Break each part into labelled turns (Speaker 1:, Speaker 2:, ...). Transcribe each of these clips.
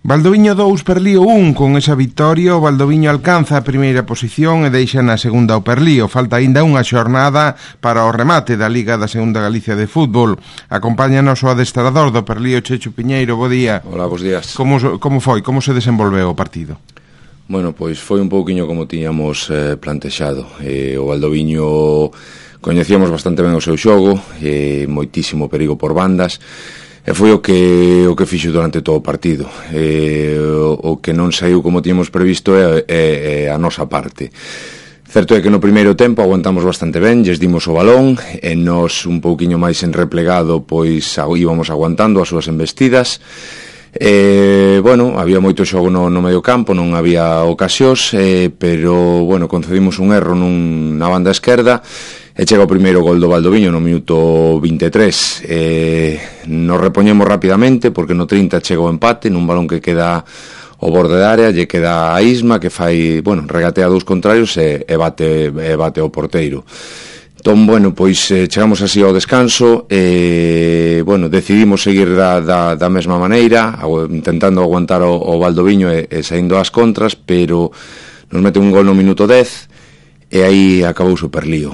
Speaker 1: Valdoviño 2, Perlío 1. Con esa victoria o Valdoviño alcanza a primeira posición e deixa na segunda o Perlío. Falta aínda unha xornada para o remate da Liga da Segunda Galicia de Fútbol. Acompáñanos o adestrador do Perlío, Chechu Piñeiro. Bo día.
Speaker 2: Hola, bos días.
Speaker 1: Como foi? Como se desenvolveu o partido?
Speaker 2: Bueno, pois foi un pouquiño como tiñamos plantexado. O Valdoviño coñecíamos bastante ben o seu xogo, moitísimo perigo por bandas, e foi o que fixo durante todo o partido. O que non saiu como tiñamos previsto é a nosa parte. Certo é que no primeiro tempo aguantamos bastante ben, lles dimos o balón, e nos un pouquiño máis en replegado pois íbamos aguantando as súas embestidas. Bueno, había moito xogo no medio campo, non había ocasións, pero, bueno, concedimos un erro na banda esquerda, e chega o primeiro gol do Valdoviño no minuto 23. Nos repoñemos rapidamente, porque no 30 chega o empate, nun balón que queda ao borde da área, lle queda a Isma, que fai, bueno, regatea dous contrarios e bate o porteiro. Entón, bueno, pois chegamos así ao descanso e, bueno, decidimos seguir da mesma maneira, intentando aguantar o Valdoviño e saindo ás contras, pero nos mete un gol no minuto 10 e aí acabou o Perlío.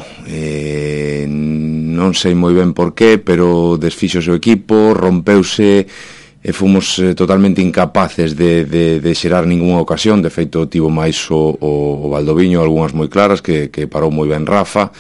Speaker 2: Non sei moi ben por qué, pero desfixo o seu equipo, rompeuse e fomos totalmente incapaces de xerar ningunha ocasión. De feito, tivo máis o Valdoviño, algunhas moi claras, que parou moi ben Rafa.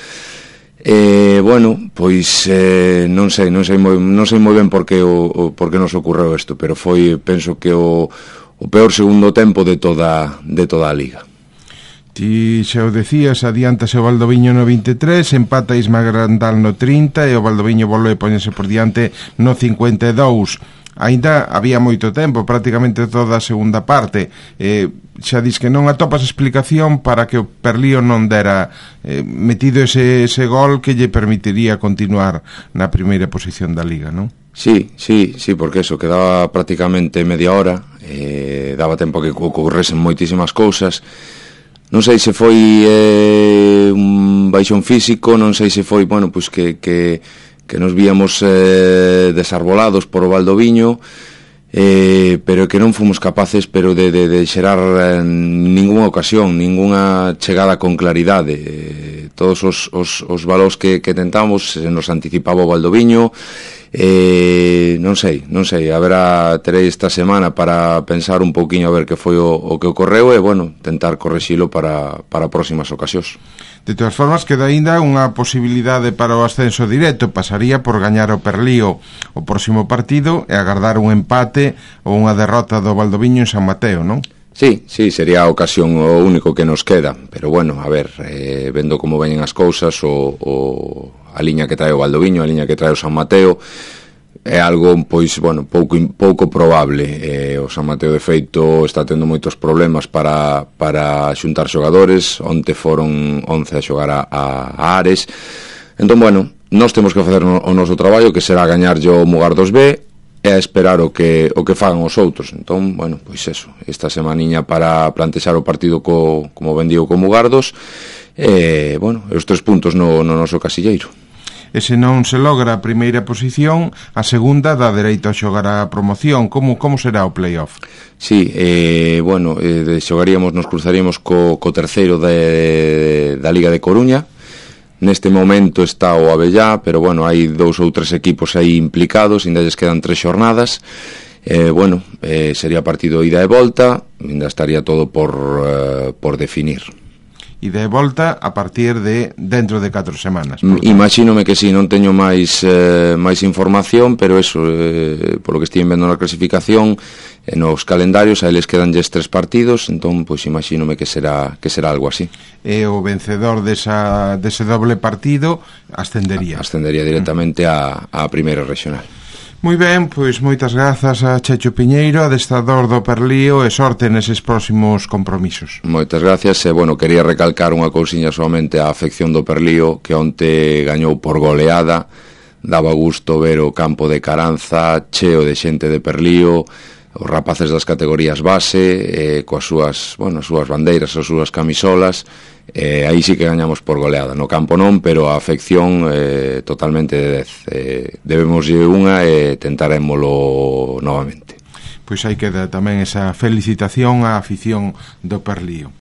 Speaker 2: Bueno, pois non sei moi ben por que nos ocorreu isto, pero foi, penso que o peor segundo tempo de toda a Liga.
Speaker 1: Ti xa o decías, adiántase o Valdoviño no 23, empata Isma Grandal no 30 e o Valdoviño volve a poñerse por diante no 52. Ainda había moito tempo, prácticamente toda a segunda parte. Xa dis que non atopas explicación para que o Perlío non dera metido ese gol que lle permitiría continuar na primeira posición da Liga, non?
Speaker 2: Sí, porque eso, quedaba prácticamente media hora, daba tempo que ocorresen moitísimas cousas. Non sei se foi un baixón físico, non sei se foi, bueno, pois que nos víamos desarbolados por o Valdoviño, pero que non fomos capaces de xerar ningunha ocasión, ningunha chegada con claridade. Todos os balóns que tentamos nos anticipaba o Valdoviño. Non sei, terei esta semana para pensar un pouquiño a ver que foi o que ocorreu e, bueno, tentar correxilo para próximas ocasións.
Speaker 1: De todas formas, queda aínda unha posibilidade para o ascenso directo. Pasaría por gañar o Perlío o próximo partido e agardar un empate ou unha derrota do Valdoviño en San Mateo, non?
Speaker 2: Sí, sería a ocasión o único que nos queda, pero, bueno, a ver, vendo como veñen as cousas, a liña que trae o Valdoviño, a liña que trae o San Mateo, é algo, pois, bueno, pouco probable. O San Mateo, de feito, está tendo moitos problemas para xuntar xogadores. Onte foron 11 a xogar a Ares. Entón, bueno, nós temos que facer o noso traballo, que será gañarlle o Mugardos B e a esperar o que fagan os outros. Entón, bueno, pois eso, esta semaniña para plantexar o partido como ben digo, co Mugardos, e, bueno, os 3 puntos no noso casilleiro.
Speaker 1: E se non se logra a primeira posición, a segunda dá dereito a xogar a promoción. Como será o play-off?
Speaker 2: Sí, bueno, nos cruzaríamos co terceiro da Liga de Coruña. Neste momento está o Abellá, pero, bueno, hai 2 ou 3 equipos aí implicados, ainda lles quedan 3 xornadas. Bueno, sería partido ida e volta, ainda estaría todo por definir.
Speaker 1: Ida e volta a partir de dentro de 4 semanas.
Speaker 2: Imagínome que sí, non teño máis información, pero eso, polo que estive vendo na clasificación, nos calendarios a eles quedanlles 3 partidos, entón, pois, imagínome que será algo así.
Speaker 1: E o vencedor dese doble partido ascendería
Speaker 2: directamente a primeira regional.
Speaker 1: Moi ben, pois moitas grazas a Chechu Piñeiro, adestrador do Perlío, e sorte neses próximos compromisos.
Speaker 2: Moitas gracias, e, bueno, quería recalcar unha cousiña solamente a afección do Perlío, que onte gañou por goleada. Daba gusto ver o campo de Caranza cheo de xente de Perlío, os rapaces das categorías base, coas súas bandeiras, as súas camisolas. Aí sí que gañamos por goleada. No campo non, pero a afección totalmente de 10. Debemoslle unha e tentarémolo novamente.
Speaker 1: Pois aí queda tamén esa felicitación á afición do Perlío.